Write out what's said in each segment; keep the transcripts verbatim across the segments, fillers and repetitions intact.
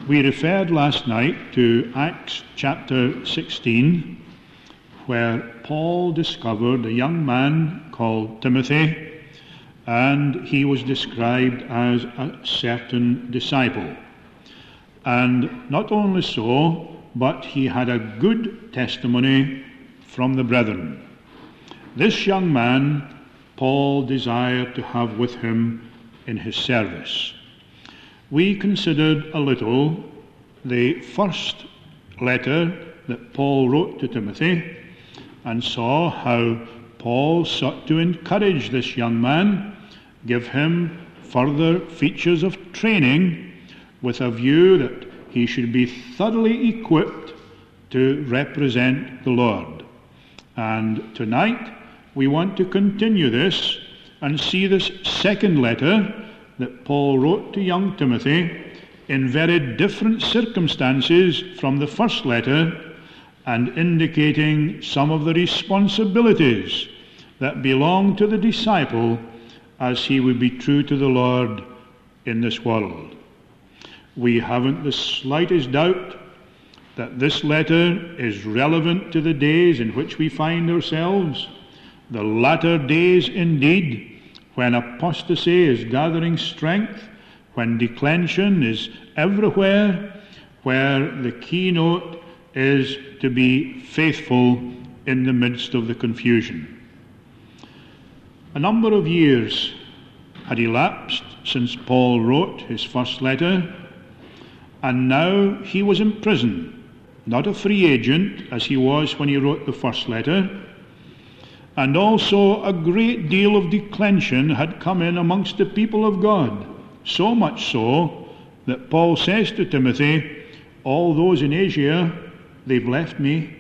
We referred last night to Acts chapter sixteen, where Paul discovered a young man called Timothy, and he was described as a certain disciple. And not only so, but he had a good testimony from the brethren. This young man Paul desired to have with him in his service. We considered a little the first letter that Paul wrote to Timothy, and saw how Paul sought to encourage this young man, give him further features of training with a view that he should be thoroughly equipped to represent the Lord. And tonight we want to continue this and see this second letter that Paul wrote to young Timothy in very different circumstances from the first letter, and indicating some of the responsibilities that belong to the disciple as he would be true to the Lord in this world. We haven't the slightest doubt that this letter is relevant to the days in which we find ourselves, the latter days indeed, when apostasy is gathering strength, when declension is everywhere, where the keynote is to be faithful in the midst of the confusion. A number of years had elapsed since Paul wrote his first letter, and now he was in prison, not a free agent as he was when he wrote the first letter. And also a great deal of declension had come in amongst the people of God, so much so that Paul says to Timothy, all those in Asia, they've left me.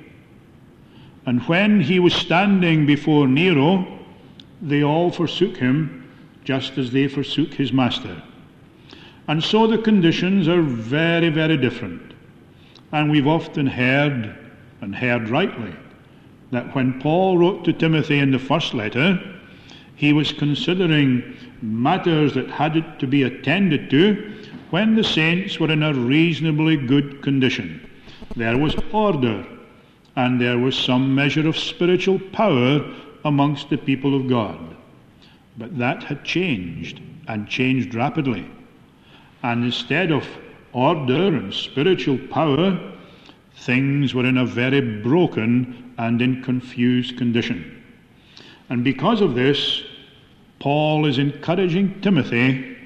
And when he was standing before Nero, they all forsook him, just as they forsook his master. And so the conditions are very, very different. And we've often heard, and heard rightly, that when Paul wrote to Timothy in the first letter, he was considering matters that had to be attended to when the saints were in a reasonably good condition. There was order, and there was some measure of spiritual power amongst the people of God. But that had changed, and changed rapidly. And instead of order and spiritual power, things were in a very broken and in confused condition. And because of this, Paul is encouraging Timothy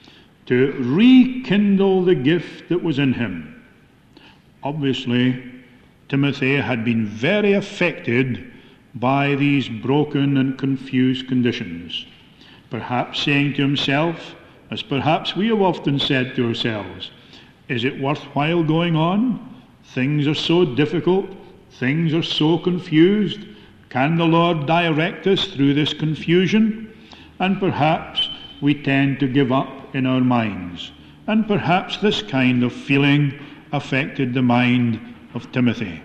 to rekindle the gift that was in him. Obviously, Timothy had been very affected by these broken and confused conditions, perhaps saying to himself, as perhaps we have often said to ourselves, is it worthwhile going on? Things are so difficult. Things are so confused. Can the Lord direct us through this confusion? And perhaps we tend to give up in our minds. And perhaps this kind of feeling affected the mind of Timothy.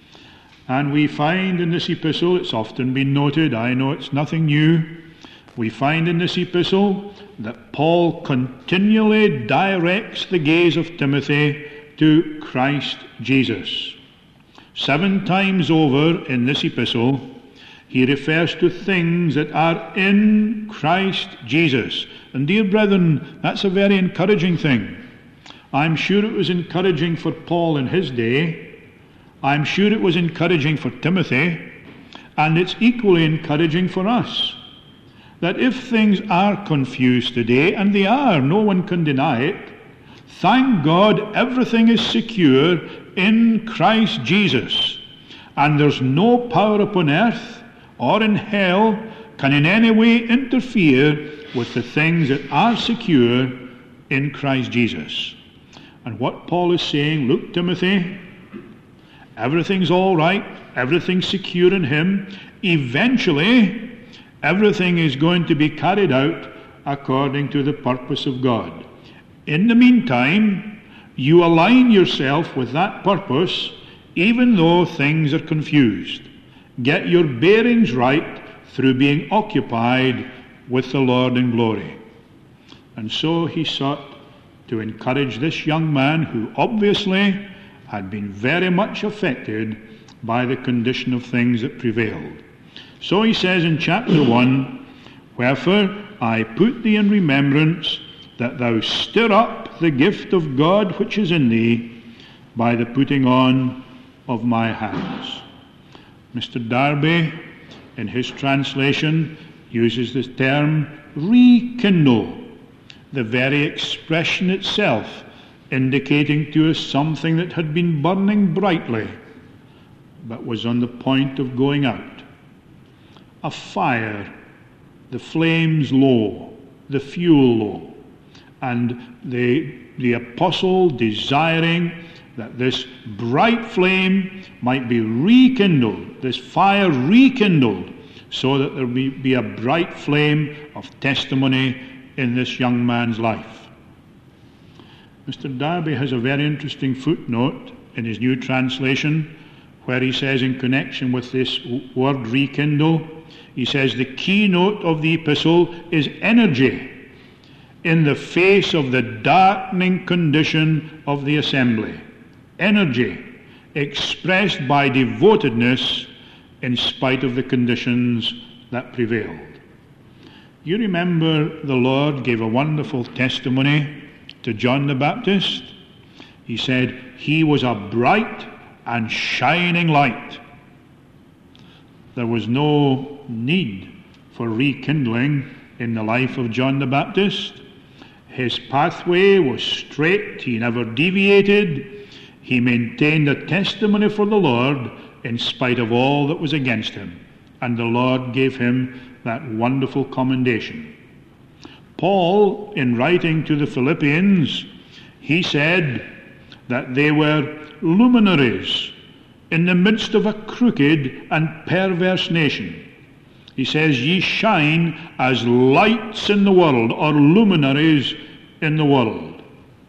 And we find in this epistle, it's often been noted, I know it's nothing new, we find in this epistle that Paul continually directs the gaze of Timothy to Christ Jesus. Seven times over in this epistle, he refers to things that are in Christ Jesus. And dear brethren, that's a very encouraging thing. I'm sure it was encouraging for Paul in his day. I'm sure it was encouraging for Timothy. And it's equally encouraging for us. That if things are confused today, and they are, no one can deny it, thank God everything is secure in Christ Jesus. And there's no power upon earth or in hell can in any way interfere with the things that are secure in Christ Jesus. And what Paul is saying, look, Timothy, everything's all right, everything's secure in him. Eventually, everything is going to be carried out according to the purpose of God. In the meantime, you align yourself with that purpose, even though things are confused. Get your bearings right through being occupied with the Lord in glory. And so he sought to encourage this young man who obviously had been very much affected by the condition of things that prevailed. So he says in chapter one, "Wherefore I put thee in remembrance that thou stir up the gift of God which is in thee by the putting on of my hands." Mister Darby, in his translation, uses the term rekindle, the very expression itself indicating to us something that had been burning brightly but was on the point of going out. A fire, the flames low, the fuel low, and the, the apostle desiring that this bright flame might be rekindled, this fire rekindled, so that there be, be a bright flame of testimony in this young man's life. Mister Darby has a very interesting footnote in his new translation where he says, in connection with this word rekindle, he says the keynote of the epistle is energy in the face of the darkening condition of the assembly. Energy expressed by devotedness in spite of the conditions that prevailed. You remember the Lord gave a wonderful testimony to John the Baptist. He said he was a bright and shining light. There was no need for rekindling in the life of John the Baptist. His pathway was straight. He never deviated. He maintained a testimony for the Lord in spite of all that was against him. And the Lord gave him that wonderful commendation. Paul, in writing to the Philippians, he said that they were luminaries in the midst of a crooked and perverse nation. He says, "Ye shine as lights in the world," or luminaries in the world.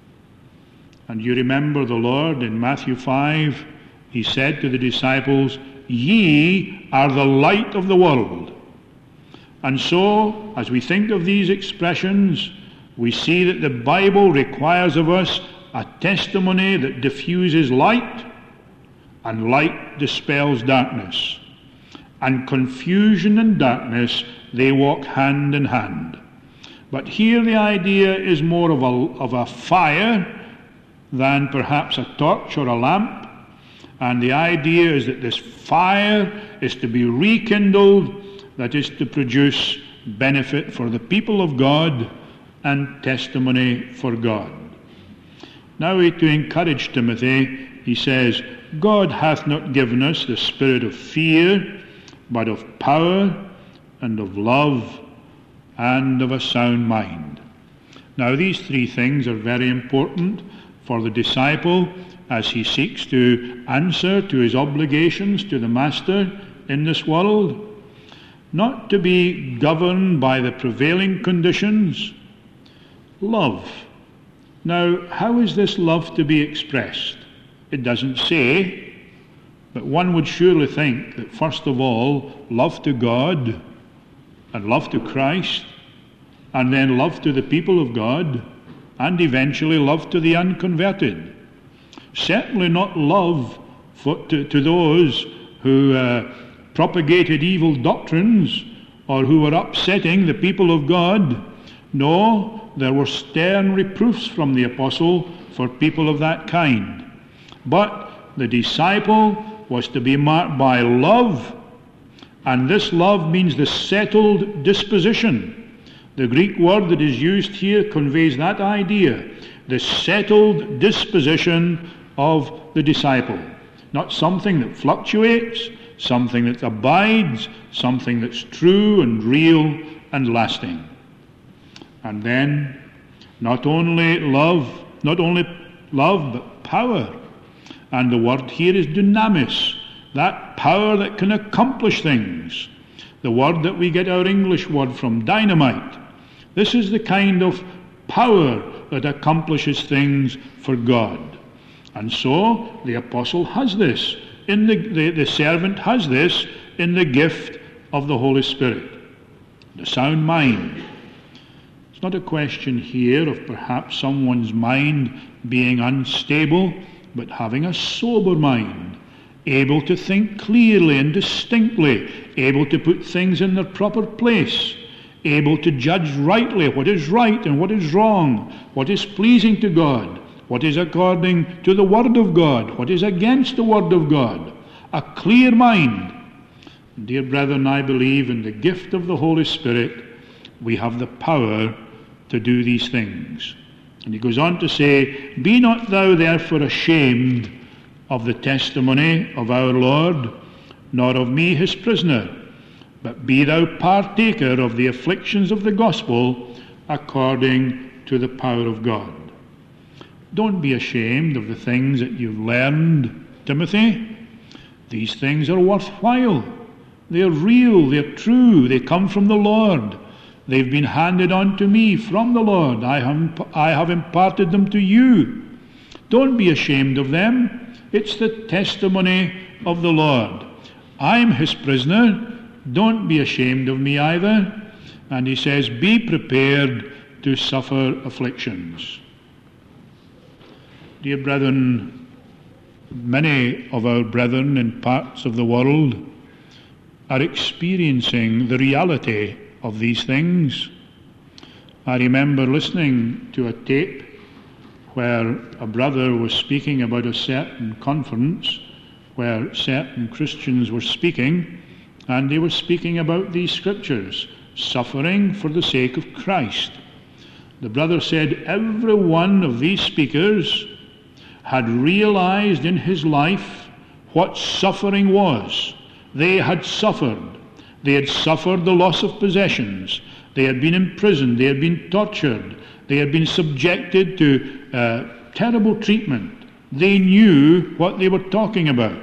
And you remember the Lord in Matthew five, he said to the disciples, "Ye are the light of the world." And so, as we think of these expressions, we see that the Bible requires of us a testimony that diffuses light, and light dispels darkness. And confusion and darkness, they walk hand in hand. But here the idea is more of a, of a fire than perhaps a torch or a lamp. And the idea is that this fire is to be rekindled, that is to produce benefit for the people of God and testimony for God. Now to encourage Timothy, he says, "God hath not given us the spirit of fear, but of power and of love and of a sound mind." Now these three things are very important for the disciple as he seeks to answer to his obligations to the Master in this world. Not to be governed by the prevailing conditions. Love. Now, how is this love to be expressed? It doesn't say, but one would surely think that first of all, love to God and love to Christ, and then love to the people of God, and eventually love to the unconverted. Certainly not love for, to, to those who uh, propagated evil doctrines or who were upsetting the people of God. No, there were stern reproofs from the apostle for people of that kind. But the disciple was to be marked by love, and this love means the settled disposition. The Greek word that is used here conveys that idea, the settled disposition of the disciple. Not something that fluctuates, something that abides, something that's true and real and lasting. And then, not only love, not only love, but power. And the word here is dunamis, that power that can accomplish things. The word that we get our English word from, dynamite. This is the kind of power that accomplishes things for God. And so the apostle has this, in the, the, the servant has this in the gift of the Holy Spirit. The sound mind. not a question here of perhaps someone's mind being unstable, but having a sober mind, able to think clearly and distinctly, able to put things in their proper place, able to judge rightly what is right and what is wrong, what is pleasing to God, what is according to the Word of God, what is against the Word of God. A clear mind. Dear brethren, I believe in the gift of the Holy Spirit we have the power to do these things. And he goes on to say, "Be not thou therefore ashamed of the testimony of our Lord, nor of me his prisoner, but be thou partaker of the afflictions of the gospel according to the power of God." Don't be ashamed of the things that you've learned, Timothy. These things are worthwhile. They're real, they're true, they come from the Lord. They've been handed on to me from the Lord. I have, I have imparted them to you. Don't be ashamed of them. It's the testimony of the Lord. I'm his prisoner. Don't be ashamed of me either. And he says, be prepared to suffer afflictions. Dear brethren, many of our brethren in parts of the world are experiencing the reality of these things. I remember listening to a tape where a brother was speaking about a certain conference where certain Christians were speaking, and they were speaking about these scriptures, suffering for the sake of Christ. The brother said every one of these speakers had realized in his life what suffering was. They had suffered. They had suffered the loss of possessions. They had been imprisoned. They had been tortured. They had been subjected to uh, terrible treatment. They knew what they were talking about.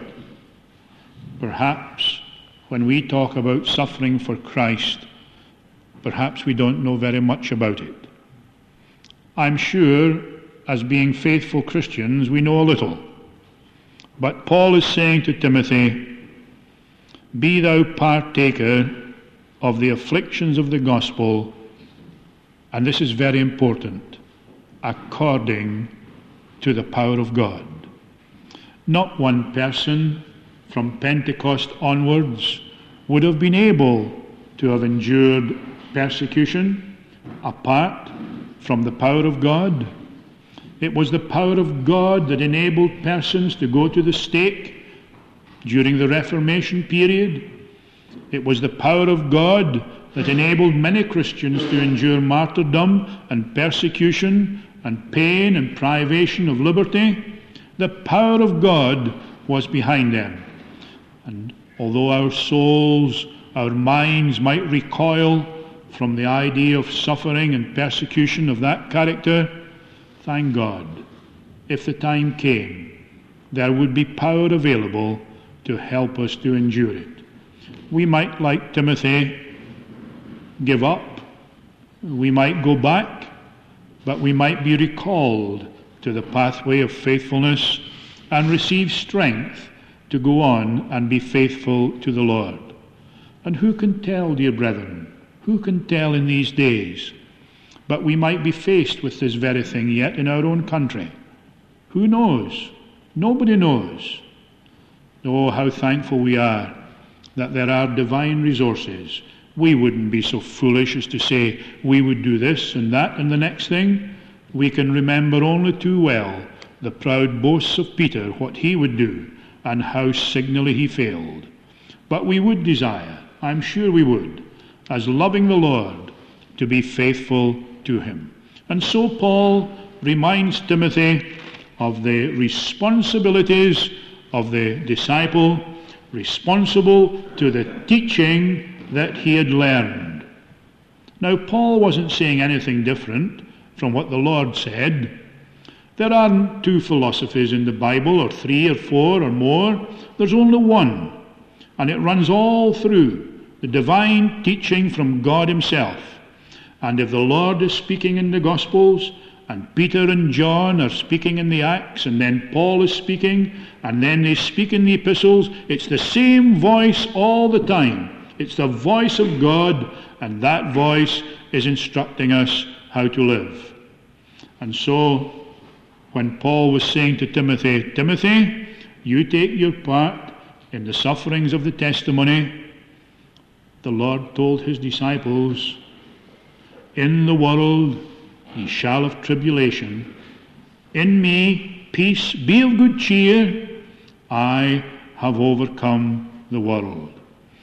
Perhaps when we talk about suffering for Christ, perhaps we don't know very much about it. I'm sure, as being faithful Christians, we know a little. But Paul is saying to Timothy, be thou partaker of the afflictions of the gospel, and this is very important, according to the power of God. Not one person from Pentecost onwards would have been able to have endured persecution apart from the power of God. It was the power of God that enabled persons to go to the stake during the Reformation period. It was the power of God that enabled many Christians to endure martyrdom and persecution and pain and privation of liberty. The power of God was behind them. And although our souls, our minds might recoil from the idea of suffering and persecution of that character, thank God, if the time came, there would be power available to help us to endure it. We might, like Timothy, give up. We might go back, but we might be recalled to the pathway of faithfulness and receive strength to go on and be faithful to the Lord. And who can tell, dear brethren, who can tell in these days? But we might be faced with this very thing yet in our own country. Who knows? Nobody knows. Oh, how thankful we are that there are divine resources. We wouldn't be so foolish as to say we would do this and that and the next thing. We can remember only too well the proud boasts of Peter, what he would do and how signally he failed. But we would desire, I'm sure we would, as loving the Lord, to be faithful to him. And so Paul reminds Timothy of the responsibilities of the disciple, responsible to the teaching that he had learned. Now, Paul wasn't saying anything different from what the Lord said. There aren't two philosophies in the Bible, or three or four or more. There's only one, and it runs all through the divine teaching from God himself. And if the Lord is speaking in the Gospels, and Peter and John are speaking in the Acts, and then Paul is speaking, and then they speak in the epistles, it's the same voice all the time. It's the voice of God, and that voice is instructing us how to live. And so, when Paul was saying to Timothy, Timothy, you take your part in the sufferings of the testimony, the Lord told his disciples, in the world ye shall have tribulation. In me peace, be of good cheer, I have overcome the world.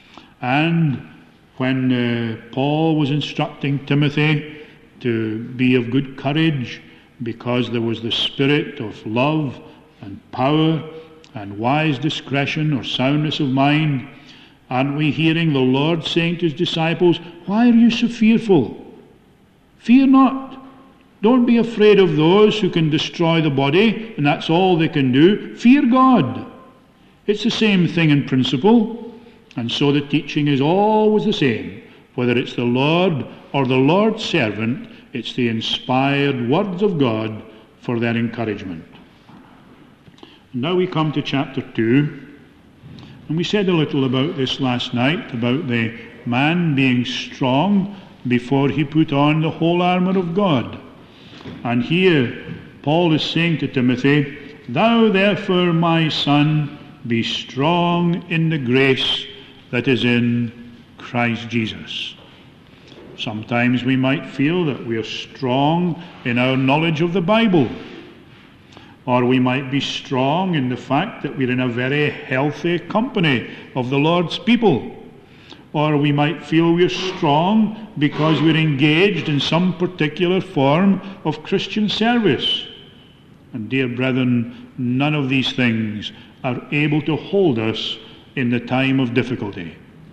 And when uh, Paul was instructing Timothy to be of good courage, because there was the spirit of love and power and wise discretion or soundness of mind, aren't we hearing the Lord saying to his disciples, why are you so fearful? Fear not. Don't be afraid of those who can destroy the body, and that's all they can do. Fear God. It's the same thing in principle, and so the teaching is always the same. Whether it's the Lord or the Lord's servant, it's the inspired words of God for their encouragement. Now we come to chapter two, and we said a little about this last night, about the man being strong before he put on the whole armour of God. And here Paul is saying to Timothy, thou therefore, my son, be strong in the grace that is in Christ Jesus. Sometimes we might feel that we are strong in our knowledge of the Bible, or we might be strong in the fact that we're in a very healthy company of the Lord's people, or we might feel we're strong because we're engaged in some particular form of Christian service. And dear brethren, none of these things are able to hold us in the time of difficulty.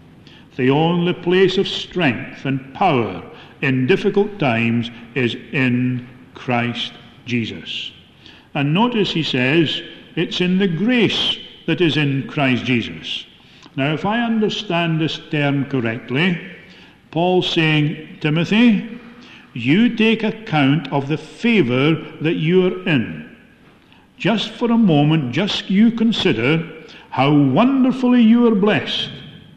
The only place of strength and power in difficult times is in Christ Jesus. And notice he says, it's in the grace that is in Christ Jesus. Now, if I understand this term correctly, Paul's saying, Timothy, you take account of the favour that you are in. Just for a moment, just you consider how wonderfully you are blessed.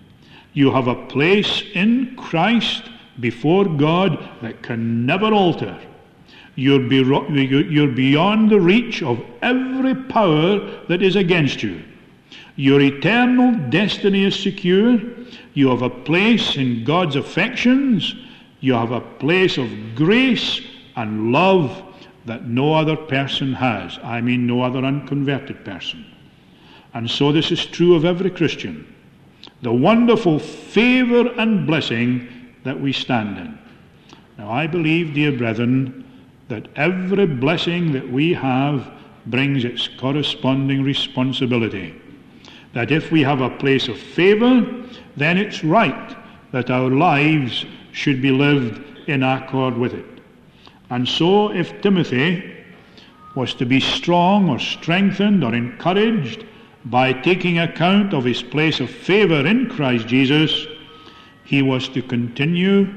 You have a place in Christ before God that can never alter. You're, be, you're beyond the reach of every power that is against you. Your eternal destiny is secure. You have a place in God's affections. You have a place of grace and love that no other person has. I mean no other unconverted person. And so this is true of every Christian. The wonderful favour and blessing that we stand in. Now I believe, dear brethren, that every blessing that we have brings its corresponding responsibility. That if we have a place of favour, then it's right that our lives should be lived in accord with it. And so if Timothy was to be strong or strengthened or encouraged by taking account of his place of favour in Christ Jesus, he was to continue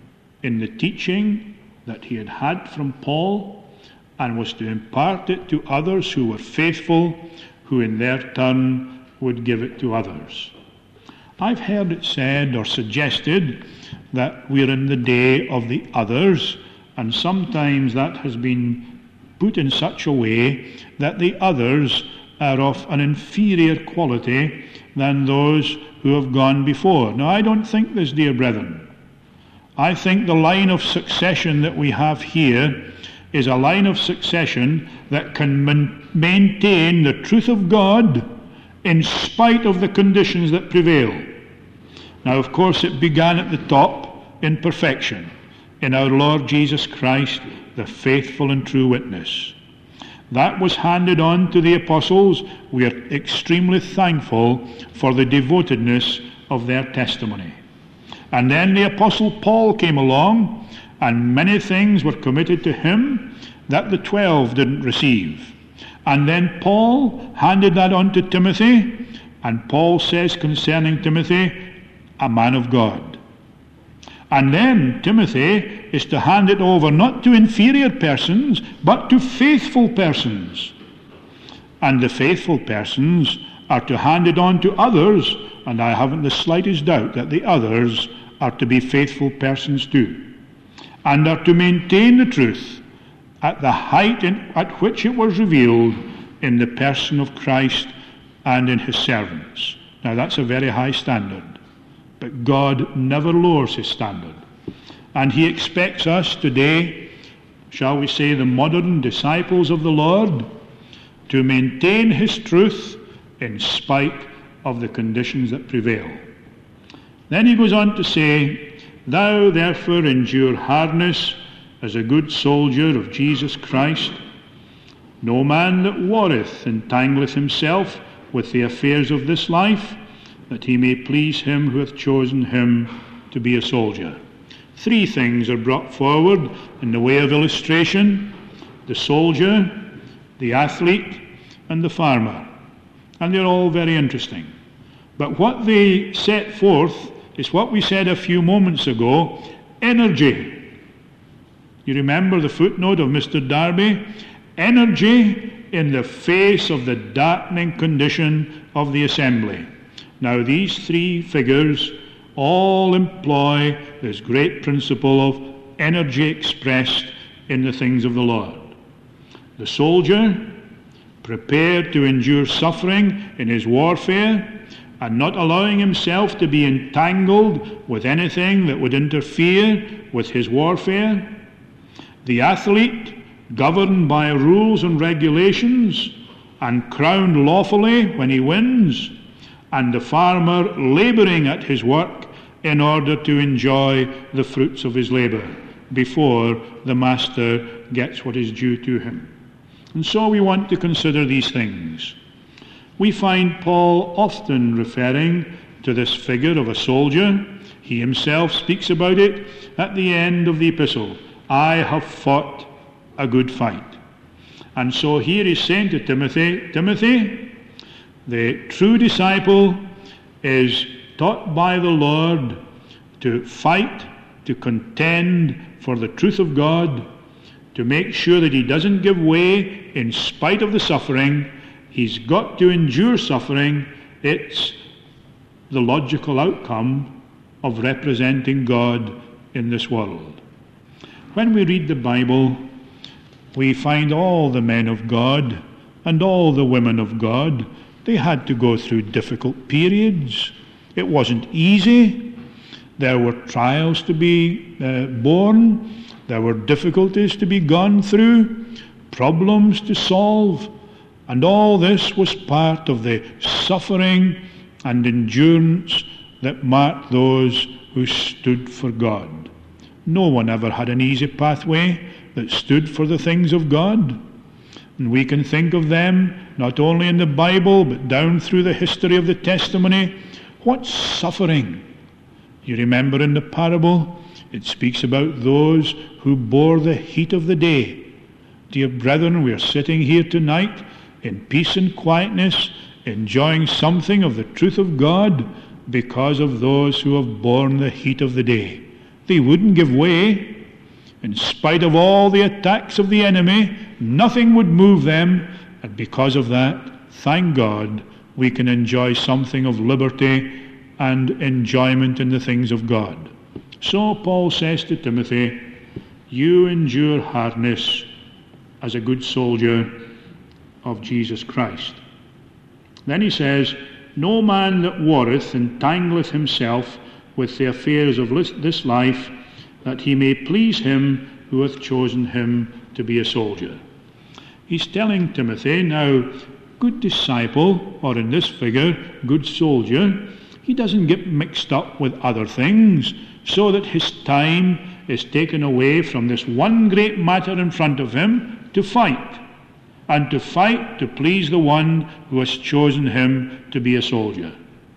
in the teaching that he had had from Paul and was to impart it to others who were faithful, who in their turn would give it to others. I've heard it said or suggested that we're in the day of the others, and sometimes that has been put in such a way that the others are of an inferior quality than those who have gone before. Now, I don't think this, dear brethren. I think the line of succession that we have here is a line of succession that can man- maintain the truth of God in spite of the conditions that prevail. Now, of course, it began at the top in perfection, in our Lord Jesus Christ, the faithful and true witness. That was handed on to the apostles. We are extremely thankful for the devotedness of their testimony. And then the apostle Paul came along, and many things were committed to him that the twelve didn't receive. And then Paul handed that on to Timothy, and Paul says concerning Timothy, a man of God. And then Timothy is to hand it over not to inferior persons, but to faithful persons. And the faithful persons are to hand it on to others, and I haven't the slightest doubt that the others are to be faithful persons too. and are to maintain the truth at the height in, at which it was revealed in the person of Christ and in his servants. Now that's a very high standard, but God never lowers his standard. And he expects us today, shall we say the modern disciples of the Lord, to maintain his truth in spite of the conditions that prevail. Then he goes on to say, "Thou therefore endure hardness as a good soldier of Jesus Christ. No man that warreth entangleth himself with the affairs of this life, that he may please him who hath chosen him to be a soldier." Three things are brought forward in the way of illustration: the soldier, the athlete, and the farmer. And they're all very interesting. But what they set forth is what we said a few moments ago: energy. You remember the footnote of Mister Darby? Energy in the face of the darkening condition of the assembly. Now these three figures all employ this great principle of energy expressed in the things of the Lord. The soldier, prepared to endure suffering in his warfare and not allowing himself to be entangled with anything that would interfere with his warfare. The athlete, governed by rules and regulations and crowned lawfully when he wins. And the farmer labouring at his work in order to enjoy the fruits of his labour before the master gets what is due to him. And so we want to consider these things. We find Paul often referring to this figure of a soldier. He himself speaks about it at the end of the epistle. "I have fought a good fight." And so here he's saying to Timothy, Timothy, the true disciple is taught by the Lord to fight, to contend for the truth of God, to make sure that he doesn't give way in spite of the suffering. He's got to endure suffering. It's the logical outcome of representing God in this world. When we read the Bible, we find all the men of God and all the women of God, they had to go through difficult periods. It wasn't easy. There were trials to be uh, borne. There were difficulties to be gone through, problems to solve. And all this was part of the suffering and endurance that marked those who stood for God. No one ever had an easy pathway that stood for the things of God. And we can think of them not only in the Bible, but down through the history of the testimony. What suffering! You remember in the parable, it speaks about those who bore the heat of the day. Dear brethren, we are sitting here tonight in peace and quietness, enjoying something of the truth of God because of those who have borne the heat of the day. They wouldn't give way. In spite of all the attacks of the enemy, nothing would move them. And because of that, thank God, we can enjoy something of liberty and enjoyment in the things of God. So Paul says to Timothy, you endure hardness as a good soldier of Jesus Christ. Then he says, no man that warreth entangleth himself with the affairs of this life, that he may please him who hath chosen him to be a soldier. He's telling Timothy, now, good disciple, or in this figure, good soldier, he doesn't get mixed up with other things so that his time is taken away from this one great matter in front of him, to fight, and to fight to please the one who has chosen him to be a soldier.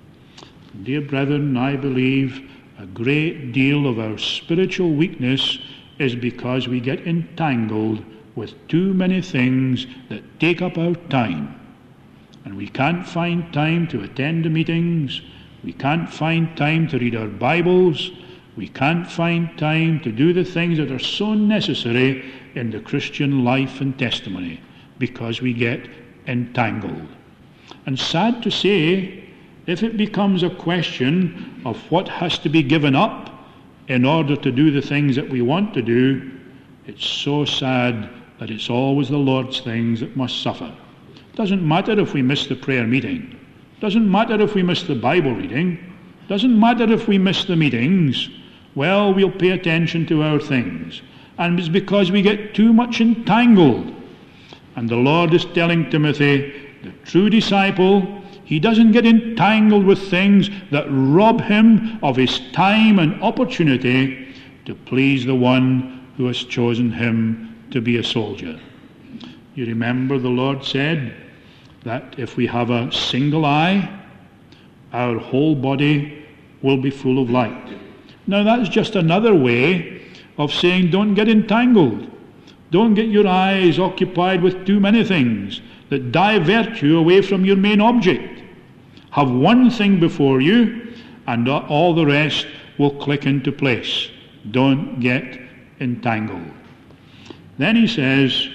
Dear brethren, I believe a great deal of our spiritual weakness is because we get entangled with too many things that take up our time. And we can't find time to attend the meetings. We can't find time to read our Bibles. We can't find time to do the things that are so necessary in the Christian life and testimony because we get entangled. And sad to say, if it becomes a question of what has to be given up, in order to do the things that we want to do, it's so sad that it's always the Lord's things that must suffer. It doesn't matter if we miss the prayer meeting. It doesn't matter if we miss the Bible reading. It doesn't matter if we miss the meetings. Well, we'll pay attention to our things. And it's because we get too much entangled. And the Lord is telling Timothy, the true disciple, he doesn't get entangled with things that rob him of his time and opportunity to please the one who has chosen him to be a soldier. You remember the Lord said that if we have a single eye, our whole body will be full of light. Now that's just another way of saying don't get entangled. Don't get your eyes occupied with too many things that divert you away from your main object. Have one thing before you and all the rest will click into place. Don't get entangled. Then he says,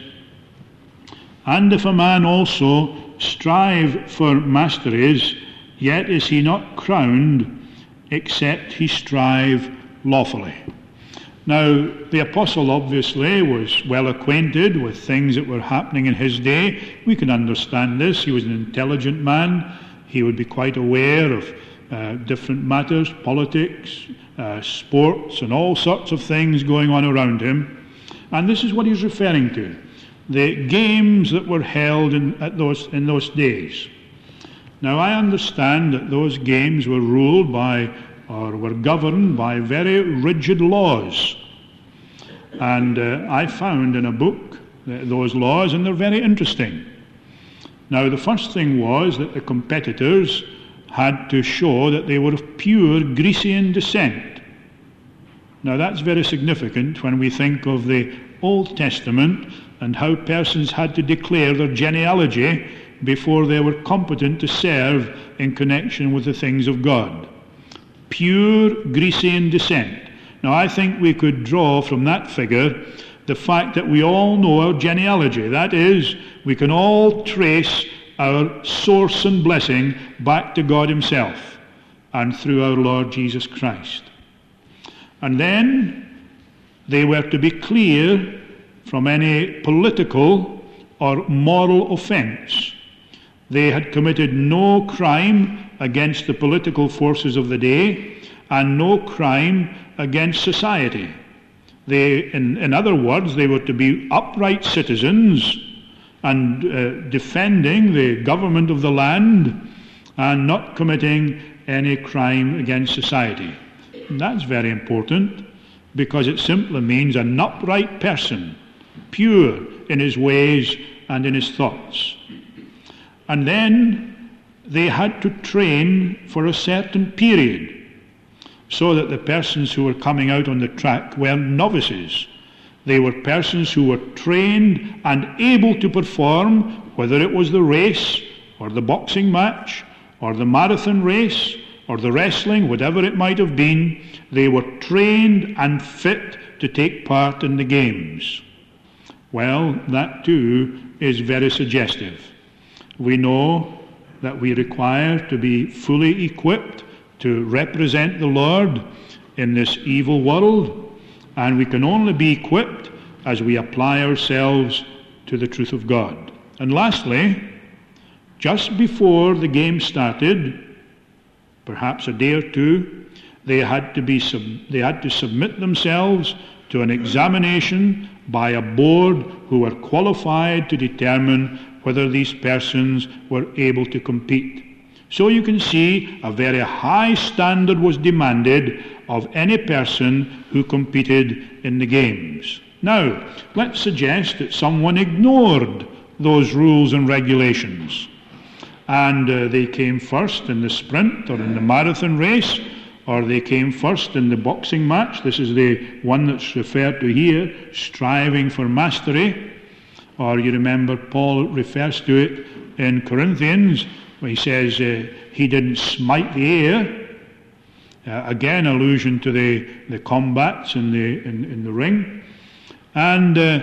and if a man also strive for masteries, yet is he not crowned, except he strive lawfully. Now, the apostle obviously was well acquainted with things that were happening in his day. We can understand this. He was an intelligent man. He would be quite aware of uh, different matters, politics, uh, sports, and all sorts of things going on around him. And this is what he's referring to, the games that were held in, at those, in those days. Now, I understand that those games were ruled by, or were governed by very rigid laws. And uh, I found in a book those laws, and they're very interesting. Now, the first thing was that the competitors had to show that they were of pure Grecian descent. Now, that's very significant when we think of the Old Testament and how persons had to declare their genealogy before they were competent to serve in connection with the things of God. Pure Grecian descent. Now, I think we could draw from that figure the fact that we all know our genealogy. That is, we can all trace our source and blessing back to God himself and through our Lord Jesus Christ. And then they were to be clear from any political or moral offense. They had committed no crime against the political forces of the day and no crime against society. They, in, in other words, they were to be upright citizens and uh, defending the government of the land and not committing any crime against society. And that's very important because it simply means an upright person, pure in his ways and in his thoughts. And then they had to train for a certain period so that the persons who were coming out on the track were novices. They were persons who were trained and able to perform, whether it was the race or the boxing match or the marathon race or the wrestling, whatever it might have been, they were trained and fit to take part in the games. Well, that too is very suggestive. We know that we require to be fully equipped to represent the Lord in this evil world, and we can only be equipped as we apply ourselves to the truth of God. And lastly, just before the game started, perhaps a day or two, they had to be sub- they had to submit themselves to an examination by a board who were qualified to determine whether these persons were able to compete. So you can see a very high standard was demanded of any person who competed in the games. Now, let's suggest that someone ignored those rules and regulations, and uh, they came first in the sprint or in the marathon race, or they came first in the boxing match. This is the one that's referred to here, striving for mastery. Or you remember Paul refers to it in Corinthians, where he says uh, he didn't smite the air. Uh, again, allusion to the, the combats in the, in, in the ring. And uh,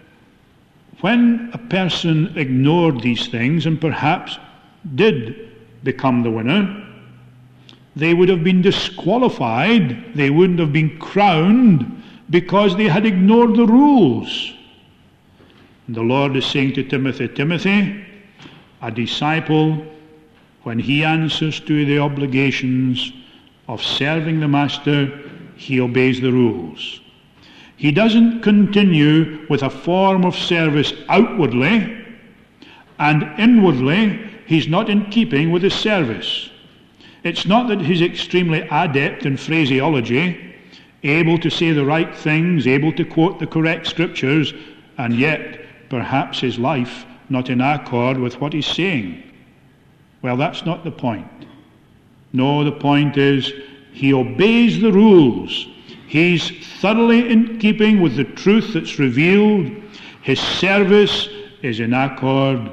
when a person ignored these things and perhaps did become the winner, they would have been disqualified, they wouldn't have been crowned, because they had ignored the rules. And the Lord is saying to Timothy, Timothy, a disciple, when he answers to the obligations of serving the Master, he obeys the rules. He doesn't continue with a form of service outwardly, and inwardly he's not in keeping with his service. It's not that he's extremely adept in phraseology, able to say the right things, able to quote the correct scriptures, and yet perhaps his life not in accord with what he's saying. Well, that's not the point. No, the point is he obeys the rules. He's thoroughly in keeping with the truth that's revealed. His service is in accord,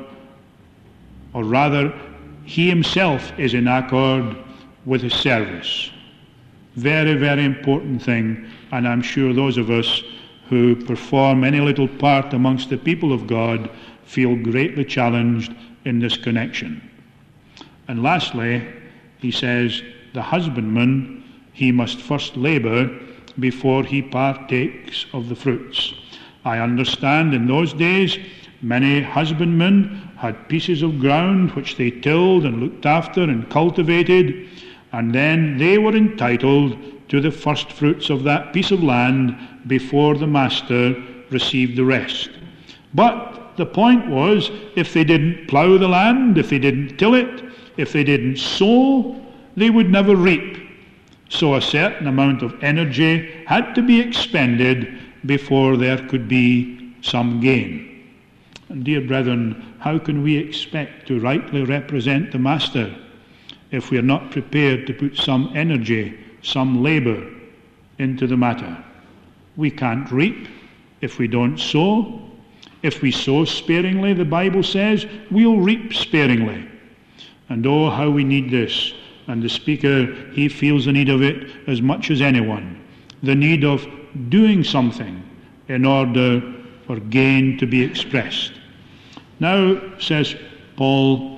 or rather, he himself is in accord with his service. Very, very important thing, and I'm sure those of us who perform any little part amongst the people of God feel greatly challenged in this connection. And lastly, he says, the husbandman, he must first labour before he partakes of the fruits. I understand in those days many husbandmen had pieces of ground which they tilled and looked after and cultivated, and then they were entitled to the first fruits of that piece of land before the master received the rest. But the point was, if they didn't plough the land, if they didn't till it, if they didn't sow, they would never reap. So a certain amount of energy had to be expended before there could be some gain. And dear brethren, how can we expect to rightly represent the Master if we are not prepared to put some energy, some labour into the matter? We can't reap if we don't sow. If we sow sparingly, the Bible says, we'll reap sparingly. And oh, how we need this. And the speaker, he feels the need of it as much as anyone. The need of doing something in order for gain to be expressed. Now, says Paul,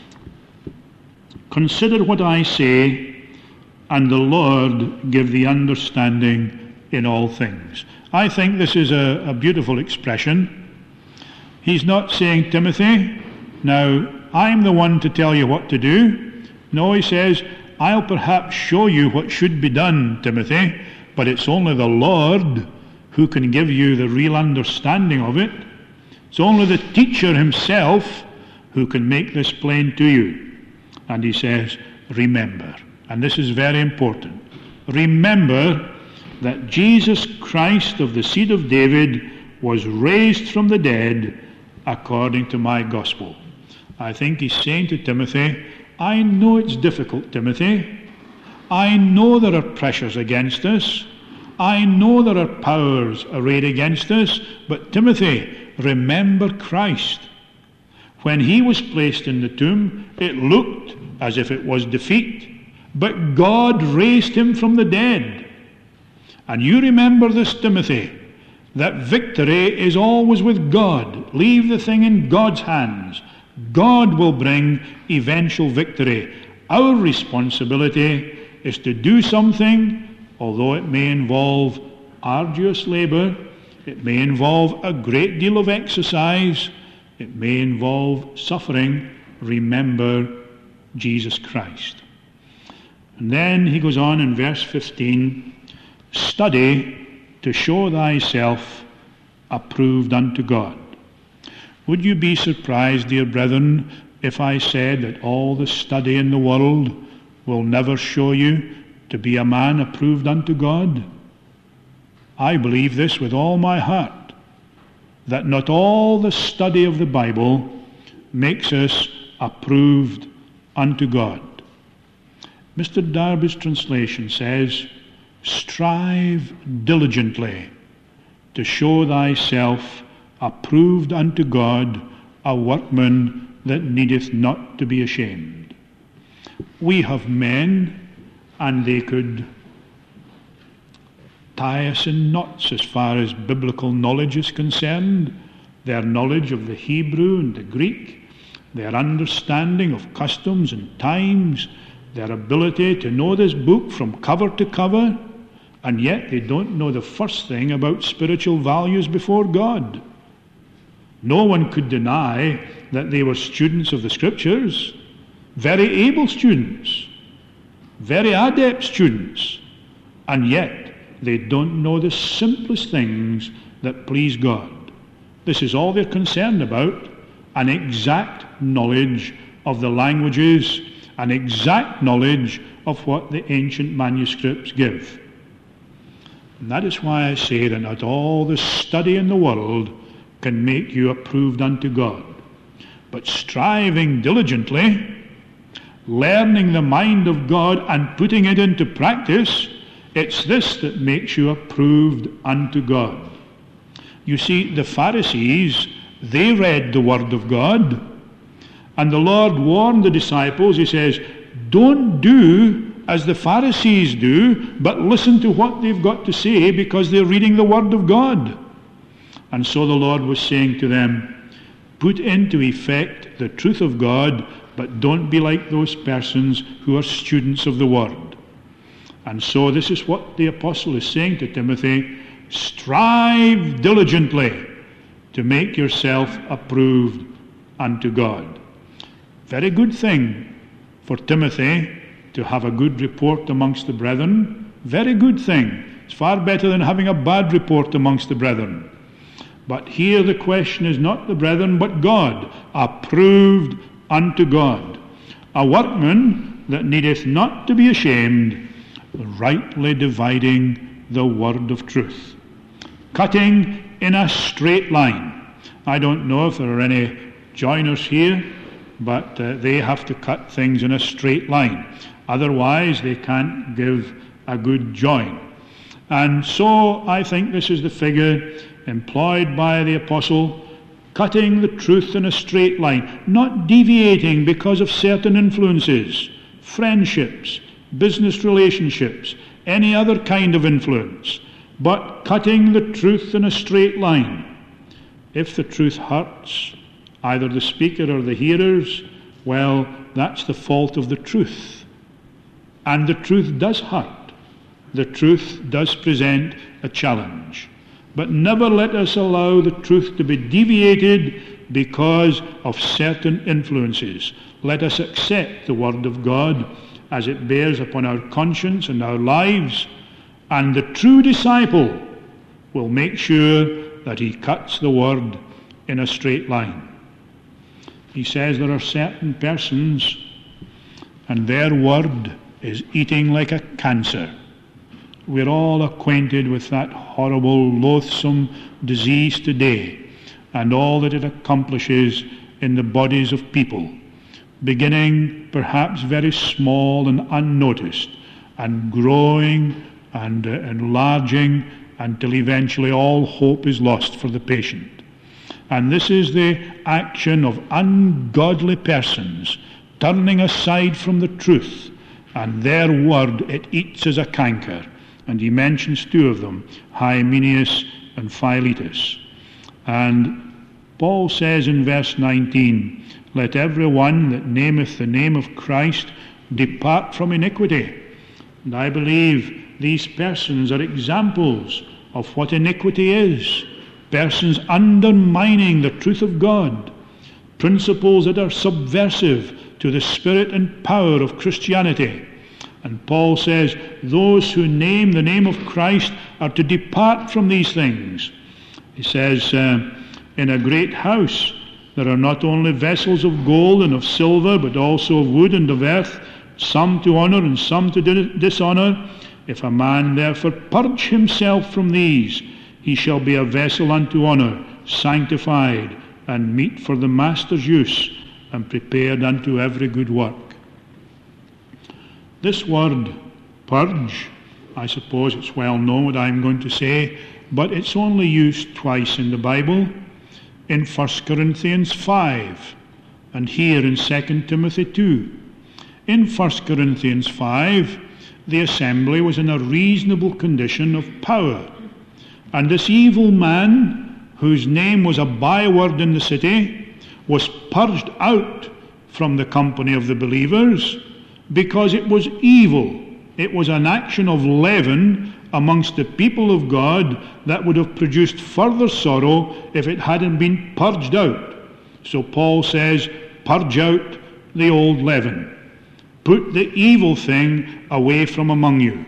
consider what I say, and the Lord give the understanding in all things. I think this is a, a beautiful expression. He's not saying, Timothy, now I'm the one to tell you what to do. No, he says, I'll perhaps show you what should be done, Timothy, but it's only the Lord who can give you the real understanding of it. It's only the teacher himself who can make this plain to you. And he says, remember. And this is very important. Remember that Jesus Christ of the seed of David was raised from the dead according to my gospel. I think he's saying to Timothy, I know it's difficult, Timothy. I know there are pressures against us. I know there are powers arrayed against us. But Timothy, remember Christ. When he was placed in the tomb, it looked as if it was defeat. But God raised him from the dead. And you remember this, Timothy, that victory is always with God. Leave the thing in God's hands. God will bring eventual victory. Our responsibility is to do something, although it may involve arduous labour, it may involve a great deal of exercise, it may involve suffering. Remember Jesus Christ. And then he goes on in verse fifteen, study to show thyself approved unto God. Would you be surprised, dear brethren, if I said that all the study in the world will never show you to be a man approved unto God? I believe this with all my heart, that not all the study of the Bible makes us approved unto God. Mister Darby's translation says, strive diligently to show thyself approved unto God, a workman that needeth not to be ashamed. We have men, and they could tie us in knots as far as biblical knowledge is concerned, their knowledge of the Hebrew and the Greek, their understanding of customs and times, their ability to know this book from cover to cover, and yet they don't know the first thing about spiritual values before God. No one could deny that they were students of the Scriptures, very able students, very adept students, and yet they don't know the simplest things that please God. This is all they're concerned about, an exact knowledge of the languages, an exact knowledge of what the ancient manuscripts give. And that is why I say that not all the study in the world can make you approved unto God. But striving diligently, learning the mind of God and putting it into practice, it's this that makes you approved unto God. You see, the Pharisees, they read the Word of God, and the Lord warned the disciples. He says, don't do as the Pharisees do, but listen to what they've got to say, because they're reading the Word of God. And so the Lord was saying to them, put into effect the truth of God, but don't be like those persons who are students of the Word. And so this is what the apostle is saying to Timothy: strive diligently to make yourself approved unto God. Very good thing for Timothy to have a good report amongst the brethren. Very good thing. It's far better than having a bad report amongst the brethren. But here the question is not the brethren, but God, approved unto God, a workman that needeth not to be ashamed, rightly dividing the word of truth. Cutting in a straight line. I don't know if there are any joiners here, but uh, they have to cut things in a straight line. Otherwise they can't give a good join. And so I think this is the figure employed by the apostle, cutting the truth in a straight line, not deviating because of certain influences, friendships, business relationships, any other kind of influence, but cutting the truth in a straight line. If the truth hurts either the speaker or the hearers, well, that's the fault of the truth. And the truth does hurt. The truth does present a challenge. But never let us allow the truth to be deviated because of certain influences. Let us accept the Word of God as it bears upon our conscience and our lives, and the true disciple will make sure that he cuts the Word in a straight line. He says there are certain persons and their word is eating like a cancer. We're all acquainted with that horrible, loathsome disease today and all that it accomplishes in the bodies of people, beginning perhaps very small and unnoticed and growing and uh, enlarging until eventually all hope is lost for the patient. And this is the action of ungodly persons turning aside from the truth, and their word it eats as a canker. And he mentions two of them, Hymenaeus and Philetus. And Paul says in verse nineteen, let every one that nameth the name of Christ depart from iniquity. And I believe these persons are examples of what iniquity is. Persons undermining the truth of God, principles that are subversive to the spirit and power of Christianity. And Paul says those who name the name of Christ are to depart from these things. He says, uh, in a great house there are not only vessels of gold and of silver, but also of wood and of earth, some to honour and some to dishonour. If a man therefore purge himself from these, he shall be a vessel unto honour, sanctified, and meet for the master's use, and prepared unto every good work. This word, purge, I suppose it's well known what I'm going to say, but it's only used twice in the Bible, in First Corinthians five, and here in Second Timothy two. In First Corinthians five, the assembly was in a reasonable condition of power, and this evil man, whose name was a byword in the city, was purged out from the company of the believers, because it was evil. It was an action of leaven amongst the people of God that would have produced further sorrow if it hadn't been purged out. So Paul says, purge out the old leaven. Put the evil thing away from among you.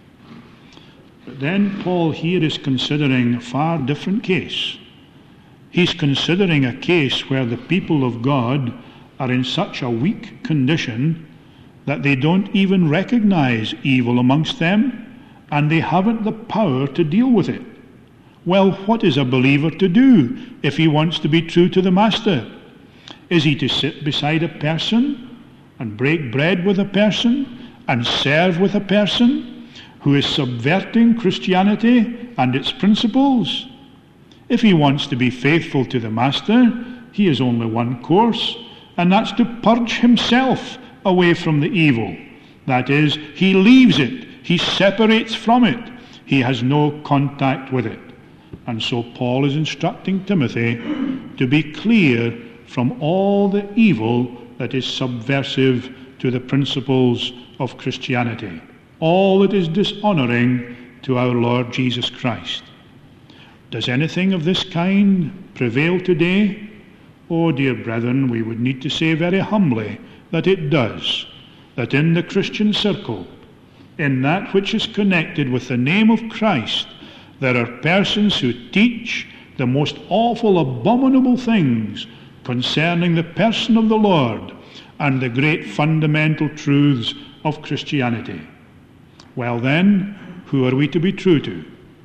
But then Paul here is considering a far different case. He's considering a case where the people of God are in such a weak condition that they don't even recognize evil amongst them, and they haven't the power to deal with it. Well, what is a believer to do if he wants to be true to the Master? Is he to sit beside a person and break bread with a person and serve with a person who is subverting Christianity and its principles? If he wants to be faithful to the Master, he has only one course, and that's to purge himself away from the evil. That is, he leaves it, he separates from it, he has no contact with it. And so Paul is instructing Timothy to be clear from all the evil that is subversive to the principles of Christianity, all that is dishonoring to our Lord Jesus Christ. Does anything of this kind prevail today? Oh, dear brethren, we would need to say very humbly that it does, that in the Christian circle, in that which is connected with the name of Christ, there are persons who teach the most awful, abominable things concerning the person of the Lord and the great fundamental truths of Christianity. Well then, who are we to be true to?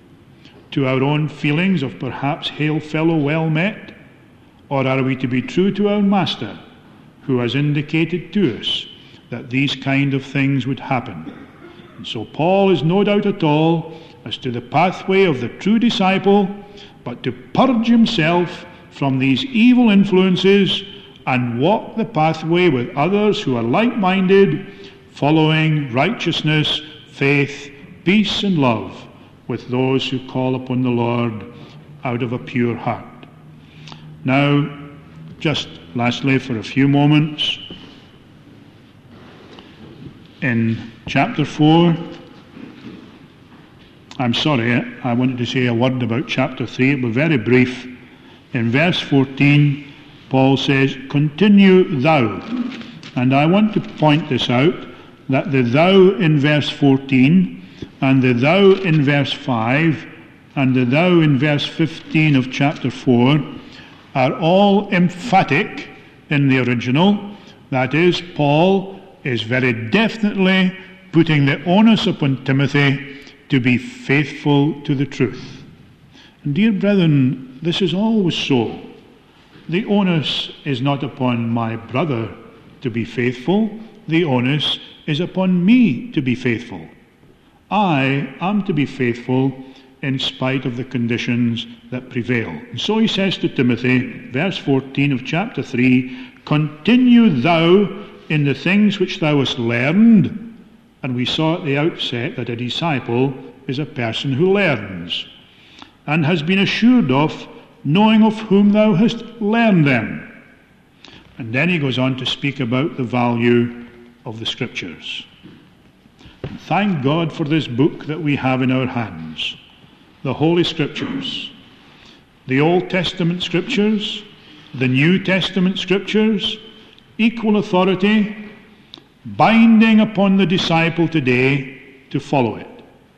To our own feelings of perhaps hail fellow well met? Or are we to be true to our Master, who has indicated to us that these kind of things would happen? And so Paul is no doubt at all as to the pathway of the true disciple, but to purge himself from these evil influences and walk the pathway with others who are like-minded, following righteousness, faith, peace and love with those who call upon the Lord out of a pure heart. Now, just lastly for a few moments, in chapter four, I'm sorry, I wanted to say a word about chapter three. It will be very brief. In verse fourteen, Paul says, continue thou. And I want to point this out, that the thou in verse fourteen, and the thou in verse five, and the thou in verse fifteen of chapter four are all emphatic in the original. That is, Paul is very definitely putting the onus upon Timothy to be faithful to the truth. And dear brethren, this is always so. The onus is not upon my brother to be faithful. The onus is upon me to be faithful. I am to be faithful in spite of the conditions that prevail. And so he says to Timothy, verse fourteen of chapter three, continue thou in the things which thou hast learned. And we saw at the outset that a disciple is a person who learns and has been assured of, knowing of whom thou hast learned them. And then he goes on to speak about the value of the Scriptures. And thank God for this book that we have in our hands, the Holy Scriptures, the Old Testament Scriptures, the New Testament Scriptures, equal authority, binding upon the disciple today to follow it.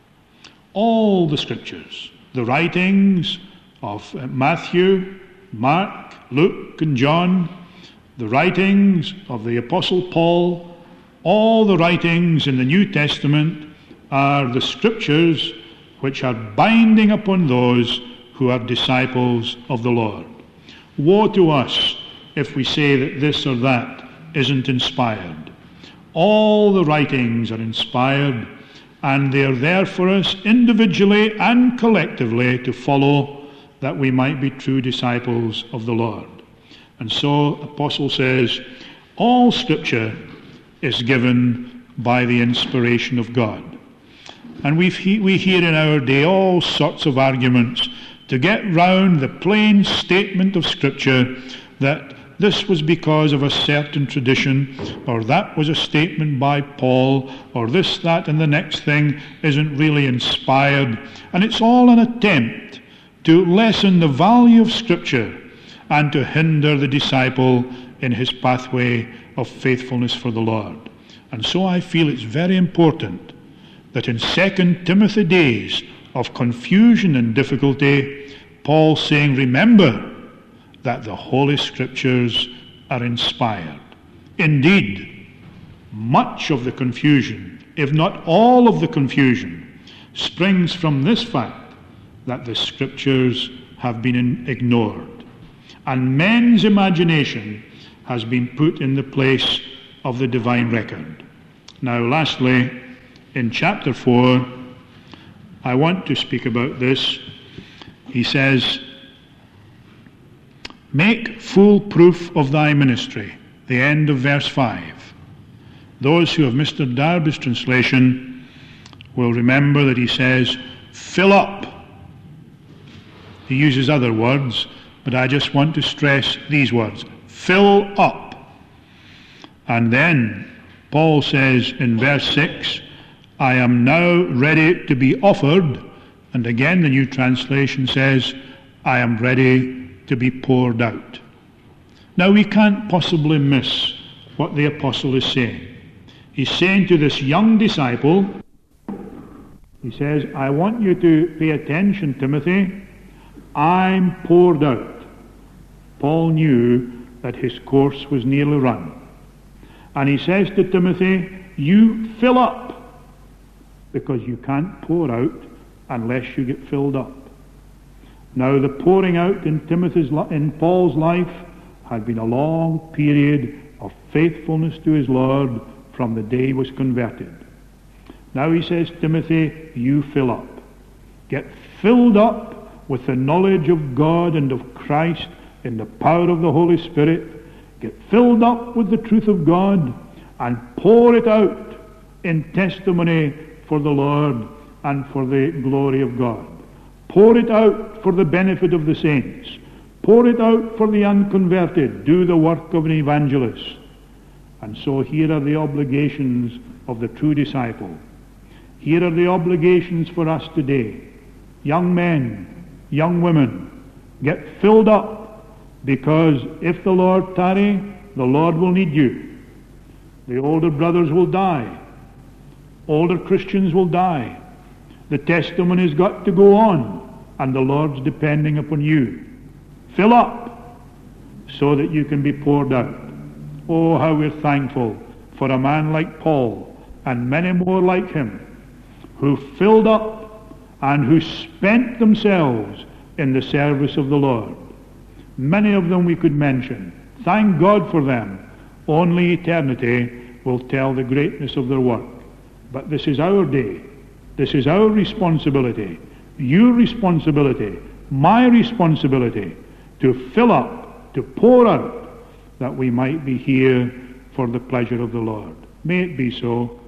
All the Scriptures, the writings of Matthew, Mark, Luke, and John, the writings of the Apostle Paul, all the writings in the New Testament are the Scriptures which are binding upon those who are disciples of the Lord. Woe to us if we say that this or that isn't inspired. All the writings are inspired, and they are there for us individually and collectively to follow, that we might be true disciples of the Lord. And so, Apostle says, all Scripture is given by the inspiration of God. And we've he- we hear in our day all sorts of arguments to get round the plain statement of Scripture that this was because of a certain tradition, or that was a statement by Paul, or this, that, and the next thing isn't really inspired. And it's all an attempt to lessen the value of Scripture and to hinder the disciple in his pathway of faithfulness for the Lord. And so I feel it's very important that in Second Timothy days of confusion and difficulty, Paul's saying, remember that the Holy Scriptures are inspired. Indeed, much of the confusion, if not all of the confusion, springs from this fact that the Scriptures have been ignored, and men's imagination has been put in the place of the divine record. Now, lastly, in chapter four, I want to speak about this. He says, make full proof of thy ministry. The end of verse five. Those who have Mister Darby's translation will remember that he says, fill up. He uses other words, but I just want to stress these words. Fill up. And then Paul says in verse six, I am now ready to be offered. And again the New Translation says, I am ready to be poured out. Now we can't possibly miss what the apostle is saying. He's saying to this young disciple, he says, I want you to pay attention, Timothy. I'm poured out. Paul knew that his course was nearly run. And he says to Timothy, you fill up, because you can't pour out unless you get filled up. Now the pouring out in Timothy's in Paul's life had been a long period of faithfulness to his Lord from the day he was converted. Now he says, Timothy, you fill up. Get filled up with the knowledge of God and of Christ in the power of the Holy Spirit. Get filled up with the truth of God and pour it out in testimony for the Lord and for the glory of God. Pour it out for the benefit of the saints. Pour it out for the unconverted. Do the work of an evangelist. And so here are the obligations of the true disciple. Here are the obligations for us today. Young men, young women, get filled up, because if the Lord tarry, the Lord will need you. The older brothers will die. Older Christians will die. The testimony's got to go on, and the Lord's depending upon you. Fill up so that you can be poured out. Oh, how we're thankful for a man like Paul and many more like him, who filled up and who spent themselves in the service of the Lord. Many of them we could mention. Thank God for them. Only eternity will tell the greatness of their work. But this is our day. This is our responsibility. Your responsibility. My responsibility to fill up, to pour out, that we might be here for the pleasure of the Lord. May it be so.